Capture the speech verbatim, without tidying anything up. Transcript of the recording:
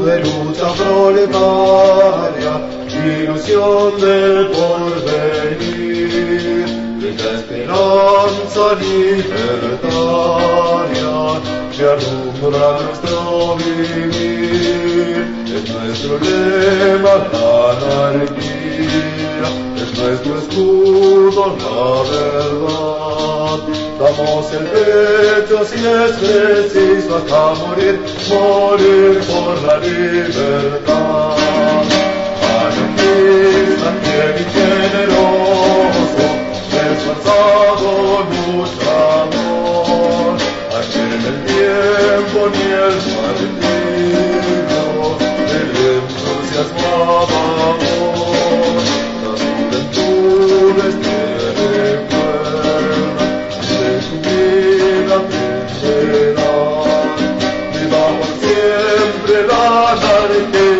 de lucha proletaria, ilusión del porvenir, de la esperanza libertaria que alumbra nuestro vivir. Es nuestro lema la anarquía, es nuestro escudo la verdad. Damos el pecho si es preciso hasta morir, morir por la libertad. Anarquista fiel y generoso, esforzado luchador, aquí en el tiempo ni el martirio del entusiasmo amor. Las juventudes te recuerdan, de tu vida aprenderán. Vivamos siempre la anarquía.